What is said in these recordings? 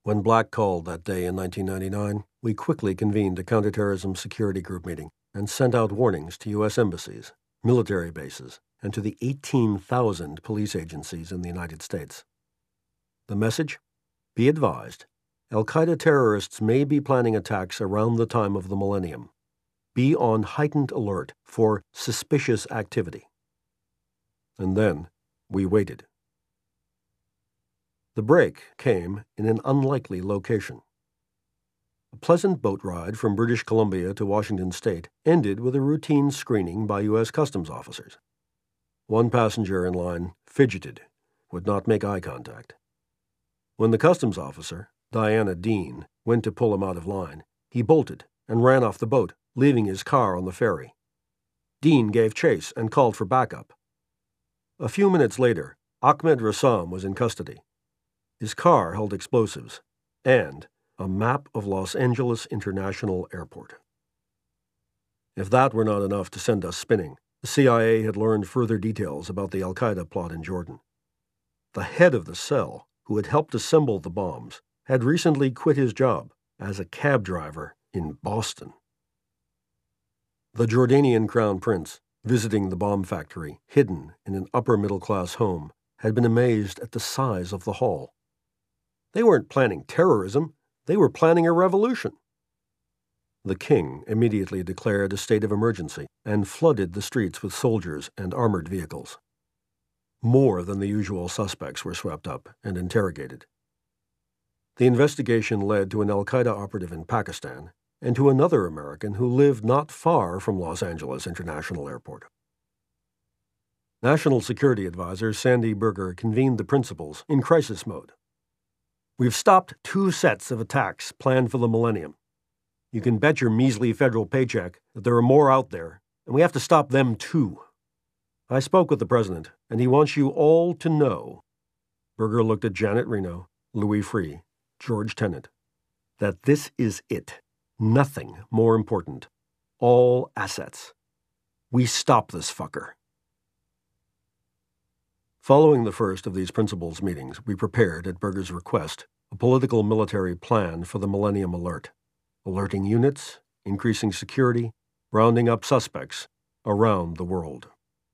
When Black called that day in 1999, we quickly convened a counterterrorism security group meeting and sent out warnings to U.S. embassies, military bases, and to the 18,000 police agencies in the United States. The message? Be advised, al-Qaeda terrorists may be planning attacks around the time of the millennium. Be on heightened alert for suspicious activity. And then we waited. The break came in an unlikely location. A pleasant boat ride from British Columbia to Washington State ended with a routine screening by U.S. Customs officers. One passenger in line fidgeted, would not make eye contact. When the customs officer, Diana Dean, went to pull him out of line, he bolted and ran off the boat, leaving his car on the ferry. Dean gave chase and called for backup. A few minutes later, Ahmed Rassam was in custody. His car held explosives and a map of Los Angeles International Airport. If that were not enough to send us spinning, the CIA had learned further details about the al-Qaeda plot in Jordan. The head of the cell, who had helped assemble the bombs, had recently quit his job as a cab driver in Boston. The Jordanian crown prince, visiting the bomb factory, hidden in an upper-middle-class home, had been amazed at the size of the hall. They weren't planning terrorism, they were planning a revolution. The king immediately declared a state of emergency and flooded the streets with soldiers and armored vehicles. More than the usual suspects were swept up and interrogated. The investigation led to an al-Qaeda operative in Pakistan and to another American who lived not far from Los Angeles International Airport. National Security Advisor Sandy Berger convened the principals in crisis mode. We've stopped 2 sets of attacks planned for the millennium. You can bet your measly federal paycheck that there are more out there, and we have to stop them too. I spoke with the president, and he wants you all to know, Berger looked at Janet Reno, Louis Freeh, George Tenet, that this is it. Nothing more important. All assets. We stop this fucker. Following the first of these principals meetings, we prepared, at Berger's request, a political military plan for the Millennium Alert, alerting units, increasing security, rounding up suspects around the world.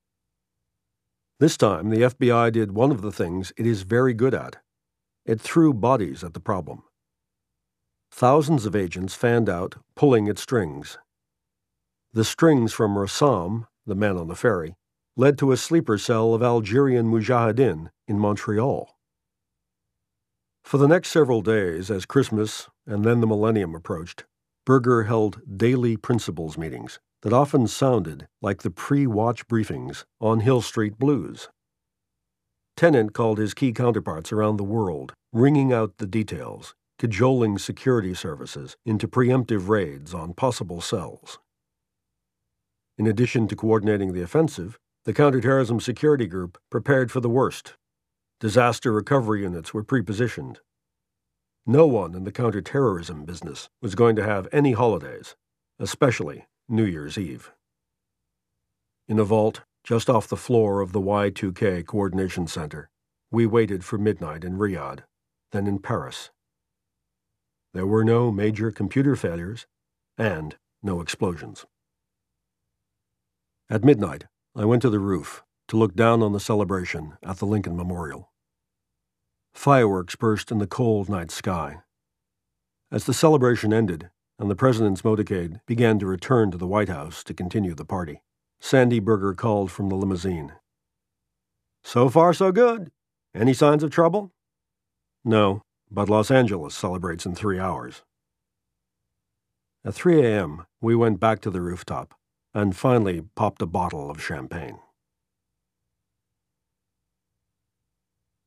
This time, the FBI did one of the things it is very good at. It threw bodies at the problem. Thousands of agents fanned out, pulling at strings. The strings from Rassam, the man on the ferry, led to a sleeper cell of Algerian mujahideen in Montreal. For the next several days, as Christmas and then the millennium approached, Berger held daily principals meetings that often sounded like the pre-watch briefings on Hill Street Blues. Tenet called his key counterparts around the world, wringing out the details, cajoling security services into preemptive raids on possible cells. In addition to coordinating the offensive, the Counterterrorism Security Group prepared for the worst. Disaster recovery units were pre-positioned. No one in the counterterrorism business was going to have any holidays, especially New Year's Eve. In a vault just off the floor of the Y2K Coordination Center, we waited for midnight in Riyadh, then in Paris. There were no major computer failures and no explosions. At midnight, I went to the roof to look down on the celebration at the Lincoln Memorial. Fireworks burst in the cold night sky. As the celebration ended and the president's motorcade began to return to the White House to continue the party, Sandy Berger called from the limousine. "So far, so good. Any signs of trouble?" "No, but Los Angeles celebrates in 3 hours." At 3 a.m., we went back to the rooftop and finally popped a bottle of champagne.